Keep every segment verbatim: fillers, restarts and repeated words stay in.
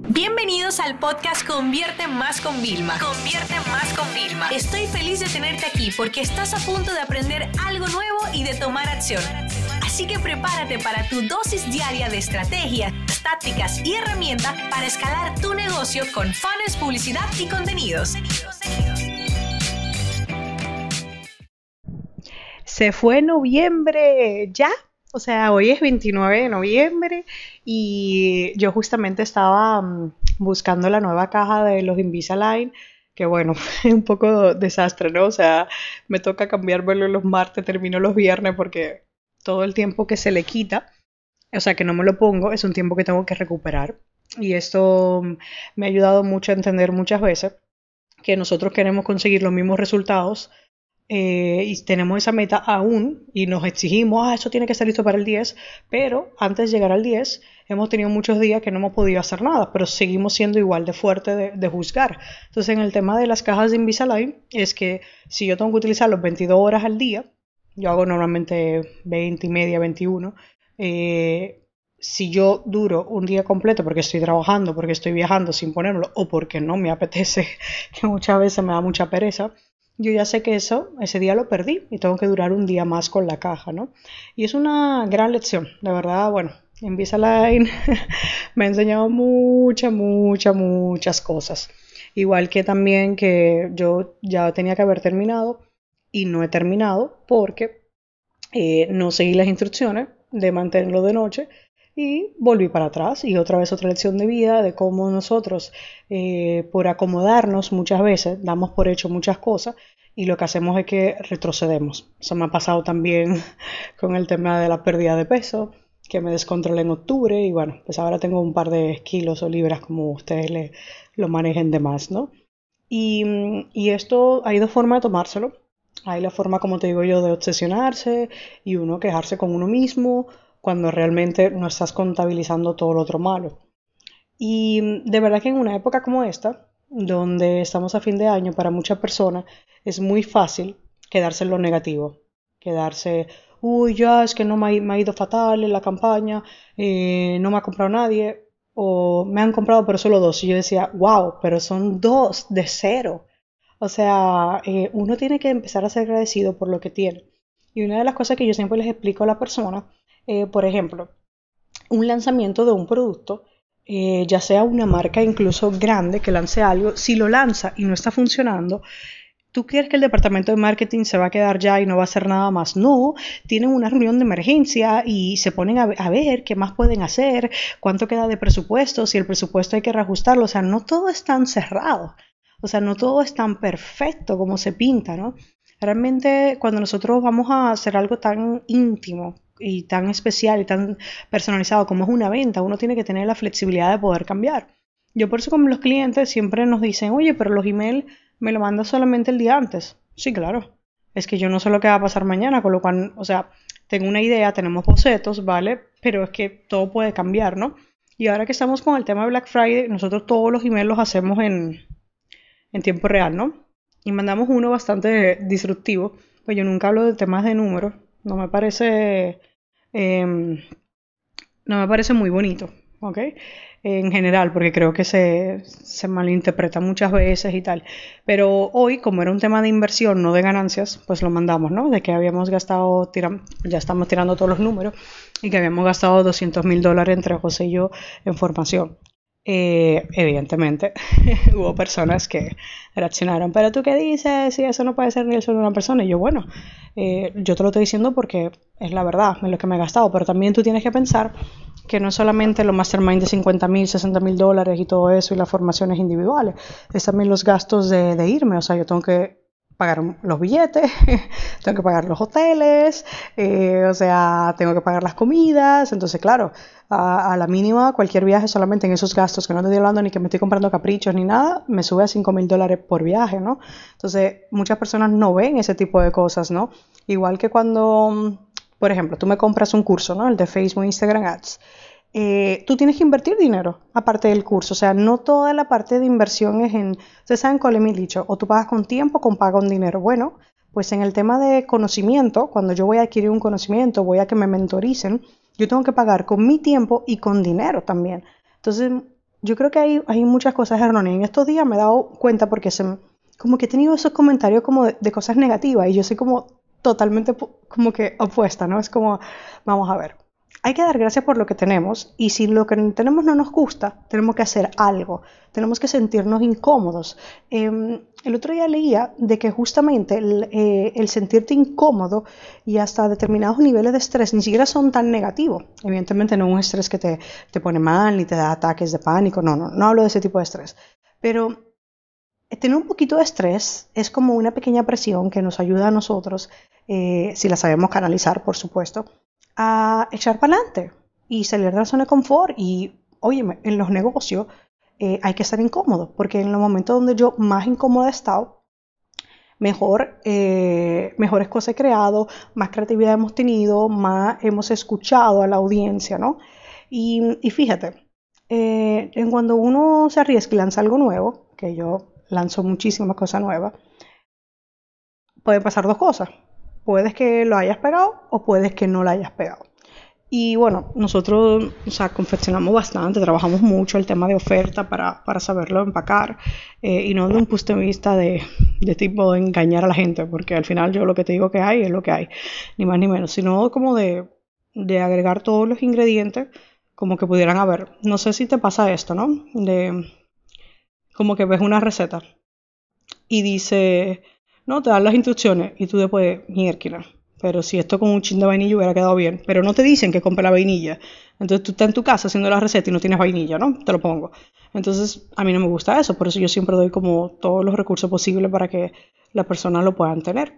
Bienvenidos al podcast Convierte Más con Vilma. Convierte Más con Vilma. Estoy feliz de tenerte aquí porque estás a punto de aprender algo nuevo y de tomar acción. Así que prepárate para tu dosis diaria de estrategias, tácticas y herramientas para escalar tu negocio con funnels, publicidad y contenidos. Se fue noviembre, ¿ya? O sea, hoy es veintinueve de noviembre y yo justamente estaba um, buscando la nueva caja de los Invisalign, que bueno, es un poco desastre, ¿no? O sea, me toca cambiármelo los martes, termino los viernes porque todo el tiempo que se le quita, o sea, que no me lo pongo, es un tiempo que tengo que recuperar. Y esto um, me ha ayudado mucho a entender muchas veces que nosotros queremos conseguir los mismos resultados Eh, y tenemos esa meta aún y nos exigimos, ah, eso tiene que estar listo para el diez, pero antes de llegar al diez hemos tenido muchos días que no hemos podido hacer nada, pero seguimos siendo igual de fuerte de, de juzgar. Entonces en el tema de las cajas de Invisalign es que si yo tengo que utilizar los veintidós horas al día, yo hago normalmente veinte y media, veintiuno, eh, si yo duro un día completo porque estoy trabajando, porque estoy viajando sin ponérmelo o porque no me apetece, que muchas veces me da mucha pereza, yo ya sé que eso, ese día lo perdí y tengo que durar un día más con la caja, ¿no? Y es una gran lección, de verdad, bueno, Invisalign me ha enseñado muchas, muchas, muchas cosas. Igual que también que yo ya tenía que haber terminado y no he terminado porque eh, no seguí las instrucciones de mantenerlo de noche y volví para atrás y otra vez otra lección de vida de cómo nosotros eh, por acomodarnos muchas veces damos por hecho muchas cosas y lo que hacemos es que retrocedemos. Eso me ha pasado también con el tema de la pérdida de peso, que me descontrolé en octubre y bueno, pues ahora tengo un par de kilos o libras como ustedes le, lo manejen de más, ¿no? Y, y esto hay dos formas de tomárselo. Hay la forma, como te digo yo, de obsesionarse y uno quejarse con uno mismo cuando realmente no estás contabilizando todo lo otro malo. Y de verdad que en una época como esta, donde estamos a fin de año, para muchas personas es muy fácil quedarse en lo negativo. Quedarse, uy, ya es que no me ha, me ha ido fatal en la campaña, eh, no me ha comprado nadie, o me han comprado pero solo dos. Y yo decía, wow, pero son dos de cero. O sea, eh, uno tiene que empezar a ser agradecido por lo que tiene. Y una de las cosas que yo siempre les explico a la persona, eh, por ejemplo, un lanzamiento de un producto, eh, ya sea una marca incluso grande que lance algo, si lo lanza y no está funcionando, ¿tú crees que el departamento de marketing se va a quedar ya y no va a hacer nada más? No, tienen una reunión de emergencia y se ponen a, a ver qué más pueden hacer, cuánto queda de presupuesto, si el presupuesto hay que reajustarlo. O sea, no todo es tan cerrado, o sea, no todo es tan perfecto como se pinta, ¿no? Realmente cuando nosotros vamos a hacer algo tan íntimo y tan especial y tan personalizado como es una venta, uno tiene que tener la flexibilidad de poder cambiar. Yo por eso con los clientes siempre nos dicen, oye, pero los emails me lo mandas solamente el día antes. Sí, claro. Es que yo no sé lo que va a pasar mañana, con lo cual, o sea, tengo una idea, tenemos bocetos, ¿vale? Pero es que todo puede cambiar, ¿no? Y ahora que estamos con el tema de Black Friday, nosotros todos los emails los hacemos en, en tiempo real, ¿no? Y mandamos uno bastante disruptivo, pues yo nunca hablo de temas de números, no me parece, eh, no me parece muy bonito, ¿ok? En general, porque creo que se, se malinterpreta muchas veces y tal. Pero hoy, como era un tema de inversión, no de ganancias, pues lo mandamos, ¿no? De que habíamos gastado, tiram, ya estamos tirando todos los números, y que habíamos gastado doscientos mil dólares entre José y yo en formación. Eh, evidentemente hubo personas que reaccionaron, pero tú qué dices, si eso no puede ser ni el sueldo de una persona. Y yo, bueno, eh, yo te lo estoy diciendo porque es la verdad, es lo que me he gastado, pero también tú tienes que pensar que no es solamente los mastermind de cincuenta mil, sesenta mil dólares y todo eso y las formaciones individuales, es también los gastos de, de irme. O sea, yo tengo que pagar los billetes, tengo que pagar los hoteles, eh, o sea, tengo que pagar las comidas. Entonces, claro, a, a la mínima cualquier viaje solamente en esos gastos, que no te estoy hablando ni que me estoy comprando caprichos ni nada, me sube a cinco mil dólares por viaje, ¿no? Entonces, muchas personas no ven ese tipo de cosas, ¿no? Igual que cuando, por ejemplo, tú me compras un curso, ¿no? El de Facebook, Instagram Ads. Eh, tú tienes que invertir dinero aparte del curso. O sea, no toda la parte de inversión es en, ustedes saben cuál es mi dicho, o tú pagas con tiempo o con pago con dinero. Bueno, pues en el tema de conocimiento, cuando yo voy a adquirir un conocimiento, voy a que me mentoricen, yo tengo que pagar con mi tiempo y con dinero también. Entonces, yo creo que hay, hay muchas cosas erróneas. En estos días me he dado cuenta porque se, me- como que he tenido esos comentarios como de, de cosas negativas y yo soy como totalmente po- como que opuesta, ¿no? Es como, vamos a ver, hay que dar gracias por lo que tenemos y si lo que tenemos no nos gusta, tenemos que hacer algo, tenemos que sentirnos incómodos. Eh, el otro día leía de que justamente el, eh, el sentirte incómodo y hasta determinados niveles de estrés ni siquiera son tan negativos. Evidentemente no es un estrés que te, te pone mal ni te da ataques de pánico, no, no, no hablo de ese tipo de estrés. Pero tener un poquito de estrés es como una pequeña presión que nos ayuda a nosotros, eh, si la sabemos canalizar, por supuesto, a echar para adelante y salir de la zona de confort. Y, óyeme, en los negocios eh, hay que estar incómodo, porque en los momentos donde yo más incómoda he estado, mejor, eh, mejores cosas he creado, más creatividad hemos tenido, más hemos escuchado a la audiencia, ¿no? Y, y fíjate, eh, en cuando uno se arriesga y lanza algo nuevo, que yo lanzo muchísimas cosas nuevas, pueden pasar dos cosas. Puedes que lo hayas pegado o puedes que no lo hayas pegado. Y bueno, nosotros, o sea, confeccionamos bastante, trabajamos mucho el tema de oferta para, para saberlo empacar, eh, y no de un punto de vista de, de tipo de engañar a la gente, porque al final yo lo que te digo que hay es lo que hay, ni más ni menos, sino como de, de agregar todos los ingredientes como que pudieran haber. No sé si te pasa esto, ¿no? De como que ves una receta y dice, no, te dan las instrucciones y tú después, mierda, pero si esto con un chin de vainilla hubiera quedado bien, pero no te dicen que compre la vainilla, entonces tú estás en tu casa haciendo la receta y no tienes vainilla, ¿no? Te lo pongo. Entonces a mí no me gusta eso, por eso yo siempre doy como todos los recursos posibles para que las personas lo puedan tener.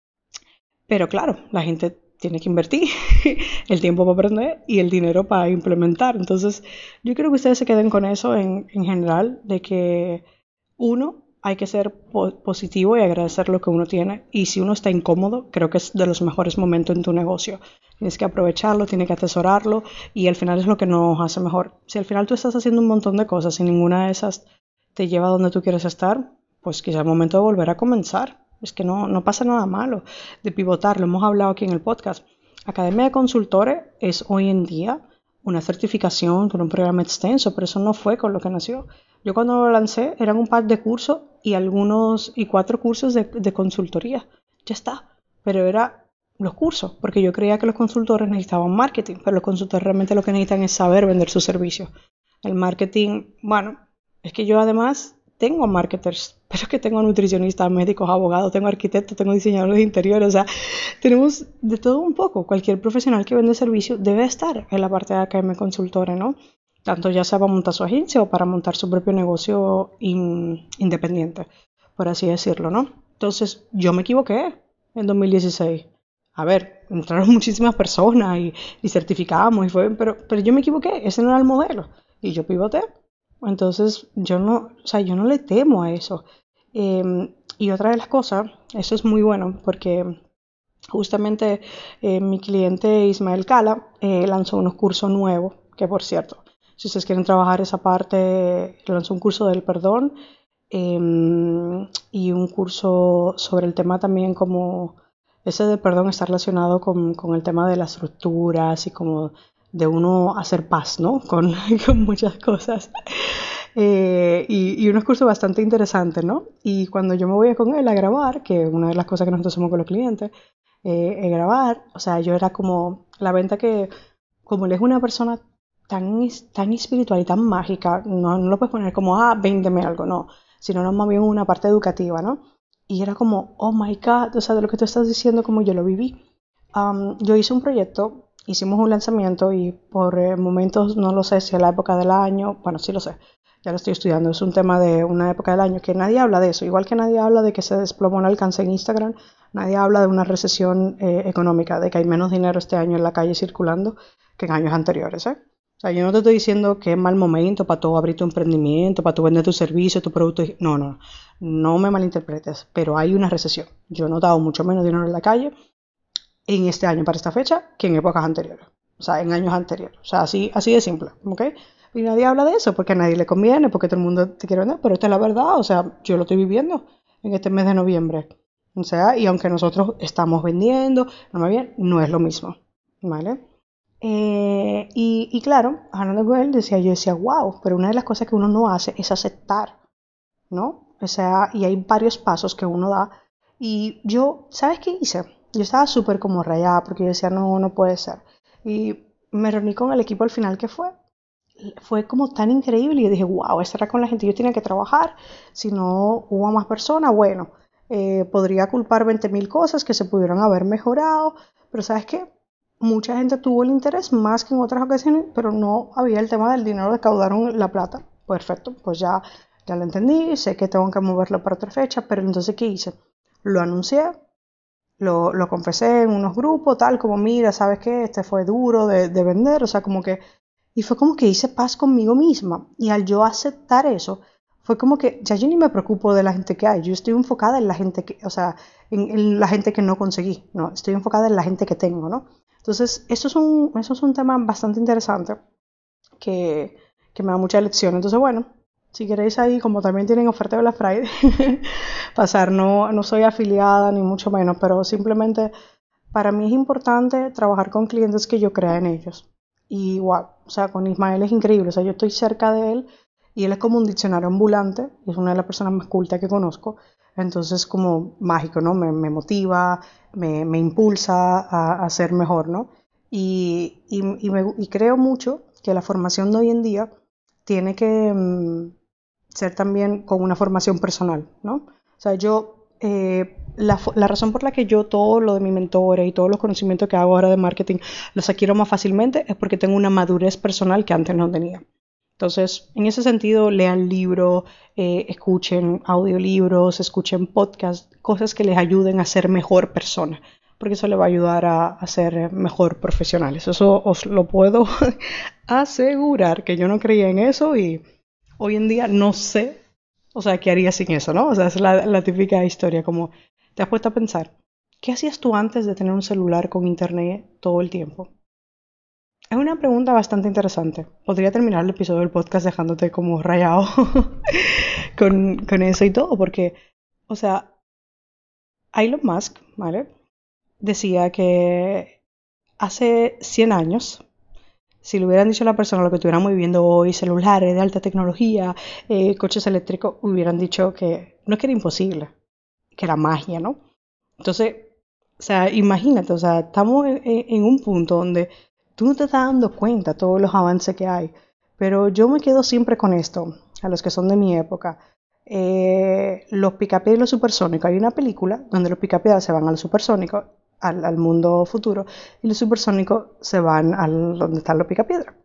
Pero claro, la gente tiene que invertir el tiempo para aprender y el dinero para implementar. Entonces yo quiero que ustedes se queden con eso en, en general, de que uno, hay que ser po- positivo y agradecer lo que uno tiene. Y si uno está incómodo, creo que es de los mejores momentos en tu negocio. Tienes que aprovecharlo, tienes que atesorarlo y al final es lo que nos hace mejor. Si al final tú estás haciendo un montón de cosas y ninguna de esas te lleva a donde tú quieres estar, pues quizá es momento de volver a comenzar. Es que no, no pasa nada malo de pivotar, lo hemos hablado aquí en el podcast. Academia de Consultores es hoy en día una certificación con un programa extenso, pero eso no fue con lo que nació. Yo cuando lo lancé eran un par de cursos y algunos y cuatro cursos de, de consultoría. Ya está. Pero era los cursos, porque yo creía que los consultores necesitaban marketing, pero los consultores realmente lo que necesitan es saber vender sus servicios. El marketing, bueno, es que yo además tengo marketers, pero es que tengo nutricionistas, médicos, abogados, tengo arquitectos, tengo diseñadores de interiores, o sea, tenemos de todo un poco. Cualquier profesional que vende servicio debe estar en la parte de Academia Consultores, ¿no? Tanto ya sea para montar su agencia o para montar su propio negocio in, independiente, por así decirlo, ¿no? Entonces, yo me equivoqué en dos mil dieciséis. A ver, entraron muchísimas personas y, y certificamos, y fue, pero, pero yo me equivoqué, ese no era el modelo. Y yo pivoté. Entonces, yo no, o sea, yo no le temo a eso. Eh, y otra de las cosas, eso es muy bueno, porque justamente eh, mi cliente Ismael Cala eh, lanzó unos cursos nuevos, que por cierto, si ustedes quieren trabajar esa parte, lanzó un curso del perdón, eh, y un curso sobre el tema también como ese del perdón está relacionado con, con el tema de las rupturas y como de uno hacer paz, ¿no? Con, con muchas cosas. Eh, y, y unos cursos bastante interesantes, ¿no? Y cuando yo me voy con él a grabar, que una de las cosas que nosotros hacemos con los clientes, eh, es grabar, o sea, yo era como la venta que, como él es una persona tan, tan espiritual y tan mágica, no, no lo puedes poner como, ah, véndeme algo, no, sino no, más bien una parte educativa, ¿no? Y era como, oh my God, o sea, de lo que tú estás diciendo, como yo lo viví. Um, yo hice un proyecto, hicimos un lanzamiento y por eh, momentos, no lo sé si es la época del año, bueno, sí lo sé, ya lo estoy estudiando, es un tema de una época del año que nadie habla de eso, igual que nadie habla de que se desplomó el alcance en Instagram, nadie habla de una recesión eh, económica, de que hay menos dinero este año en la calle circulando que en años anteriores, ¿eh? O sea, yo no te estoy diciendo que es mal momento para tú abrir tu emprendimiento, para tú vender tu servicio, tu producto. No, no, no me malinterpretes, pero hay una recesión. Yo he notado mucho menos dinero en la calle en este año para esta fecha que en épocas anteriores. O sea, en años anteriores. O sea, así, así de simple, ¿ok? Y nadie habla de eso porque a nadie le conviene, porque todo el mundo te quiere vender, pero esta es la verdad. O sea, yo lo estoy viviendo en este mes de noviembre. O sea, y aunque nosotros estamos vendiendo, no, bien, no es lo mismo, ¿vale? Eh, y, y claro, hablando con él, decía, yo decía, wow, pero una de las cosas que uno no hace es aceptar, ¿no? O sea, y hay varios pasos que uno da. Y yo, ¿sabes qué hice? Yo estaba súper como rayada porque yo decía, no, no puede ser. Y me reuní con el equipo al final que fue. Fue como tan increíble y yo dije, wow, esta era con la gente que yo tenía que trabajar. Si no hubo más personas, bueno, eh, podría culpar veinte mil cosas que se pudieron haber mejorado. Pero ¿sabes qué? Mucha gente tuvo el interés más que en otras ocasiones, pero no había el tema del dinero, recaudaron la plata. Perfecto, pues ya, ya lo entendí, sé que tengo que moverlo para otra fecha, pero entonces ¿qué hice? Lo anuncié, lo, lo confesé en unos grupos, tal como, mira, ¿sabes qué? Este fue duro de, de vender, o sea, como que... Y fue como que hice paz conmigo misma. Y al yo aceptar eso, fue como que ya yo ni me preocupo de la gente que hay. Yo estoy enfocada en la gente que, o sea, en, en la gente que no conseguí. No, estoy enfocada en la gente que tengo, ¿no? Entonces, eso es un, eso es un tema bastante interesante que, que me da mucha lección. Entonces, bueno, si queréis ahí, como también tienen oferta de Black Friday, pasar, no, no soy afiliada ni mucho menos, pero simplemente para mí es importante trabajar con clientes que yo crea en ellos. Y wow, o sea, con Ismael es increíble, o sea, yo estoy cerca de él y él es como un diccionario ambulante y es una de las personas más cultas que conozco. Entonces, como mágico, ¿no? Me, me motiva, me, me impulsa a, a ser mejor, ¿no? Y, y, y, me, y creo mucho que la formación de hoy en día tiene que mmm, ser también con una formación personal, ¿no? O sea, yo, eh, la, la razón por la que yo todo lo de mi mentores y todos los conocimientos que hago ahora de marketing los adquiero más fácilmente es porque tengo una madurez personal que antes no tenía. Entonces, en ese sentido, lean libros, eh, escuchen audiolibros, escuchen podcasts, cosas que les ayuden a ser mejor persona, porque eso les va a ayudar a, a ser mejor profesionales. Eso os lo puedo asegurar, que yo no creía en eso y hoy en día no sé, o sea, qué haría sin eso, ¿no? O sea, es la, la típica historia, como te has puesto a pensar, ¿qué hacías tú antes de tener un celular con internet todo el tiempo? Es una pregunta bastante interesante. Podría terminar el episodio del podcast dejándote como rayado con, con eso y todo, porque, o sea, Elon Musk, ¿vale? Decía que hace cien años, si le hubieran dicho a la persona lo que estuviéramos viviendo hoy, celulares de alta tecnología, eh, coches eléctricos, hubieran dicho que no es que era imposible, que era magia, ¿no? Entonces, o sea, imagínate, o sea, estamos en, en un punto donde tú no te estás dando cuenta de todos los avances que hay, pero yo me quedo siempre con esto, a los que son de mi época. Eh, los picapiedras y los supersónicos. Hay una película donde los picapiedras se van al supersónico, al, al mundo futuro, y los supersónicos se van al donde están los picapiedras.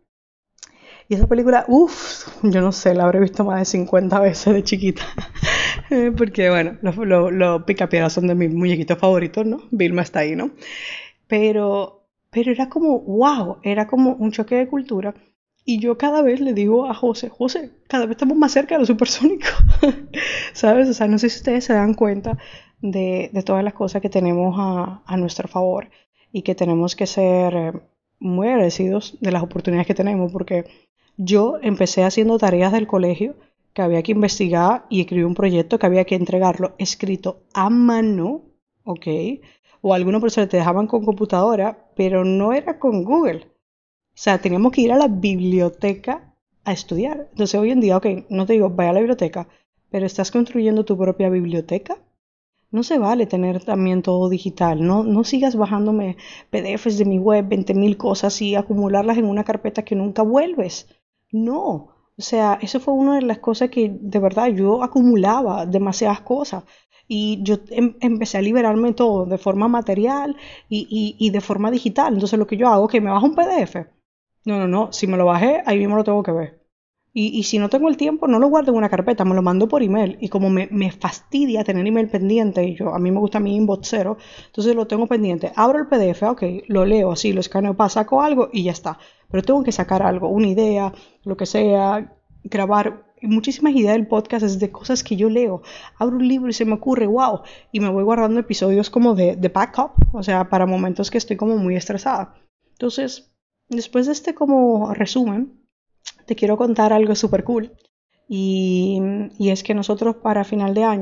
Y esa película, uff, yo no sé, la habré visto más de cincuenta veces de chiquita. Porque, bueno, los, los, los picapiedras son de mis muñequitos favoritos, ¿no? Vilma está ahí, ¿no? Pero, pero era como, wow, era como un choque de cultura. Y yo cada vez le digo a José, José, cada vez estamos más cerca de los supersónicos. ¿Sabes? O sea, no sé si ustedes se dan cuenta de, de todas las cosas que tenemos a, a nuestro favor y que tenemos que ser eh, muy agradecidos de las oportunidades que tenemos, porque yo empecé haciendo tareas del colegio que había que investigar y escribir un proyecto que había que entregarlo escrito a mano, ¿ok? O algunos profesores te dejaban con computadora, pero no era con Google. O sea, teníamos que ir a la biblioteca a estudiar. Entonces hoy en día, ok, no te digo, vaya a la biblioteca, pero estás construyendo tu propia biblioteca. No se vale tener también todo digital. No, no sigas bajándome P D Fs de mi web, veinte mil cosas y acumularlas en una carpeta que nunca vuelves. No. O sea, eso fue una de las cosas que de verdad yo acumulaba demasiadas cosas. Y yo em empecé a liberarme todo de forma material y, y, y de forma digital. Entonces lo que yo hago es que me bajo un P D F. No, no, no. Si me lo bajé, ahí mismo lo tengo que ver. Y, y si no tengo el tiempo, no lo guardo en una carpeta, me lo mando por email. Y como me, me fastidia tener email pendiente, y yo a mí me gusta mi inbox cero, entonces lo tengo pendiente. Abro el P D F, ok, lo leo así, lo escaneo, pa, saco algo y ya está. Pero tengo que sacar algo, una idea, lo que sea, grabar. Muchísimas ideas del podcast es de cosas que yo leo. Abro un libro y se me ocurre, wow. Y me voy guardando episodios como de, de backup, o sea, para momentos que estoy como muy estresada. Entonces, después de este como resumen, te quiero contar algo súper cool. Y, y es que nosotros para final de año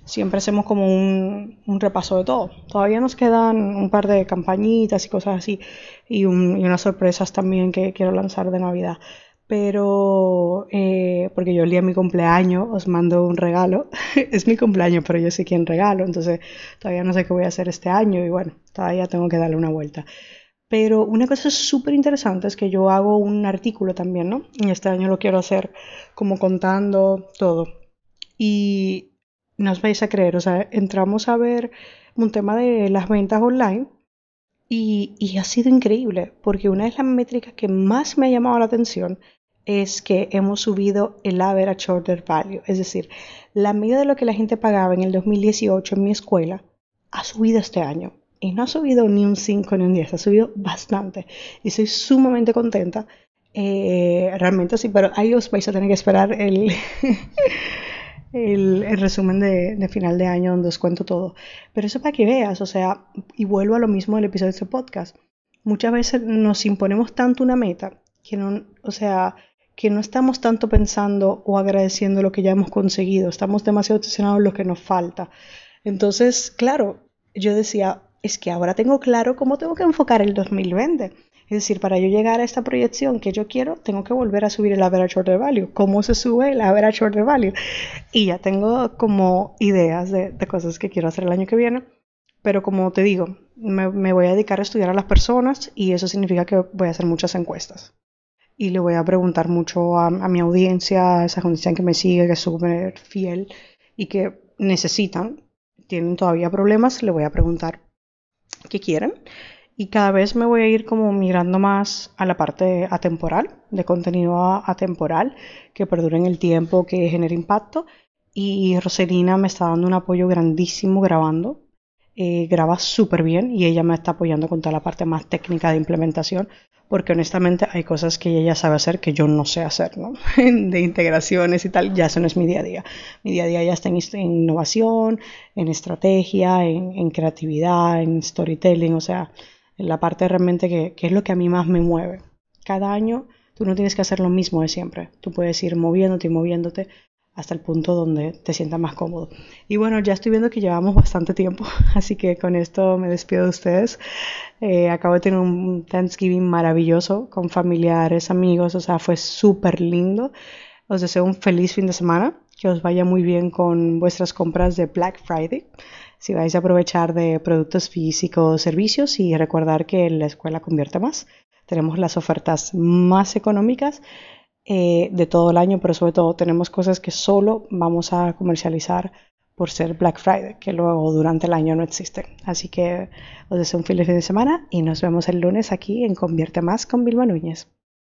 siempre hacemos como un, un repaso de todo. Todavía nos quedan un par de campañitas y cosas así, y, un, y unas sorpresas también que quiero lanzar de Navidad. Pero, eh, porque yo el día de mi cumpleaños os mando un regalo. Es mi cumpleaños, pero yo sé quién regalo, entonces todavía no sé qué voy a hacer este año y bueno, todavía tengo que darle una vuelta. Pero una cosa súper interesante es que yo hago un artículo también, ¿no? Y este año lo quiero hacer como contando todo. Y no os vais a creer, o sea, entramos a ver un tema de las ventas online y, y ha sido increíble, porque una de las métricas que más me ha llamado la atención es que hemos subido el average order value, es decir, la medida de lo que la gente pagaba en el dos mil dieciocho en mi escuela ha subido este año. Y no ha subido ni un cinco ni un diez, ha subido bastante. Y estoy sumamente contenta. Eh, realmente sí, pero ahí os vais a tener que esperar el, el, el resumen de, de final de año donde os cuento todo. Pero eso para que veas, o sea, y vuelvo a lo mismo del episodio de este podcast. Muchas veces nos imponemos tanto una meta que no, o sea, que no estamos tanto pensando o agradeciendo lo que ya hemos conseguido. Estamos demasiado obsesionados en lo que nos falta. Entonces, claro, yo decía, es que ahora tengo claro cómo tengo que enfocar el dos mil veinte. Es decir, para yo llegar a esta proyección que yo quiero, tengo que volver a subir el average order value. ¿Cómo se sube el average order value? Y ya tengo como ideas de, de cosas que quiero hacer el año que viene. Pero como te digo, me, me voy a dedicar a estudiar a las personas y eso significa que voy a hacer muchas encuestas. Y le voy a preguntar mucho a, a mi audiencia, a esa audiencia que me sigue, que es súper fiel y que necesitan, tienen todavía problemas, le voy a preguntar qué quieren. Y cada vez me voy a ir como migrando más a la parte atemporal, de contenido atemporal, que perdure en el tiempo, que genere impacto. Y Roselina me está dando un apoyo grandísimo grabando. Eh, graba súper bien y ella me está apoyando con toda la parte más técnica de implementación, porque honestamente hay cosas que ella sabe hacer que yo no sé hacer, ¿no? De integraciones y tal, ya eso no es mi día a día. Mi día a día ya está en, en innovación, en estrategia, en, en creatividad, en storytelling, o sea, en la parte realmente que, que es lo que a mí más me mueve. Cada año tú no tienes que hacer lo mismo de siempre, tú puedes ir moviéndote y moviéndote hasta el punto donde te sientas más cómodo. Y bueno, ya estoy viendo que llevamos bastante tiempo, así que con esto me despido de ustedes. Eh, acabo de tener un Thanksgiving maravilloso con familiares, amigos, o sea, fue súper lindo. Os deseo un feliz fin de semana, que os vaya muy bien con vuestras compras de Black Friday. Si vais a aprovechar de productos físicos, servicios y recordar que la escuela convierte más. Tenemos las ofertas más económicas Eh, de todo el año, pero sobre todo tenemos cosas que solo vamos a comercializar por ser Black Friday, que luego durante el año no existen. Así que os deseo un feliz fin de semana y nos vemos el lunes aquí en Convierte Más con Vilma Núñez.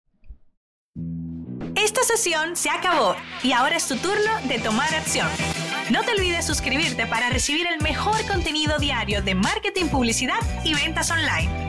Esta sesión se acabó y ahora es tu turno de tomar acción. No te olvides suscribirte para recibir el mejor contenido diario de marketing, publicidad y ventas online.